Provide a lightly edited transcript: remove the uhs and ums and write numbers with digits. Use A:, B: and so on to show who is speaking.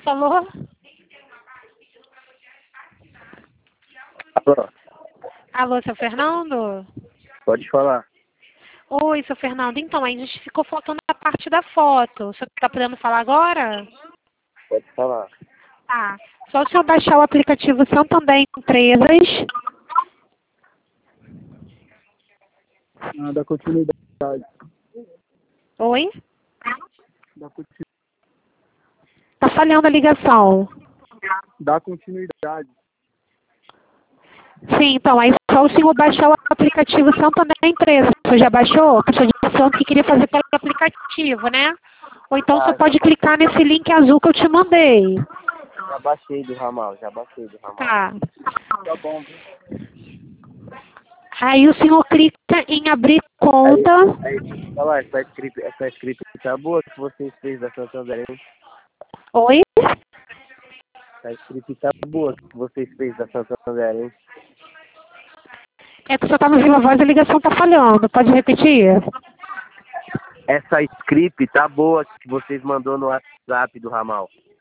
A: falou?
B: Alô,
A: Alô, seu Fernando?
B: pode falar.
A: Oi, seu Fernando. Então, a gente ficou faltando a parte da foto. O senhor está podendo falar agora?
B: Pode falar.
A: Tá. Só o senhor baixar o aplicativo Santander Empresas.
B: Da continuidade.
A: Oi?
B: Da, continu...
A: Tá falhando a ligação.
B: da continuidade.
A: Sim, então, aí só o senhor baixar o aplicativo Santander Empresas. O senhor já baixou? A pessoa disse que queria fazer pelo aplicativo, né? Ou então você pode clicar nesse link azul que eu te mandei.
B: Já baixei do ramal,
A: Tá.
B: Tá bom.
A: Aí o senhor clica em abrir conta.
B: Olha lá, essa script tá boa que vocês fez da Santander, hein?
A: Oi?
B: Essa script tá boa que vocês fez da Santander, hein?
A: É que o senhor tá no Viva Voz e a ligação tá falhando. Pode repetir?
B: Essa script tá boa que vocês mandou no WhatsApp do ramal.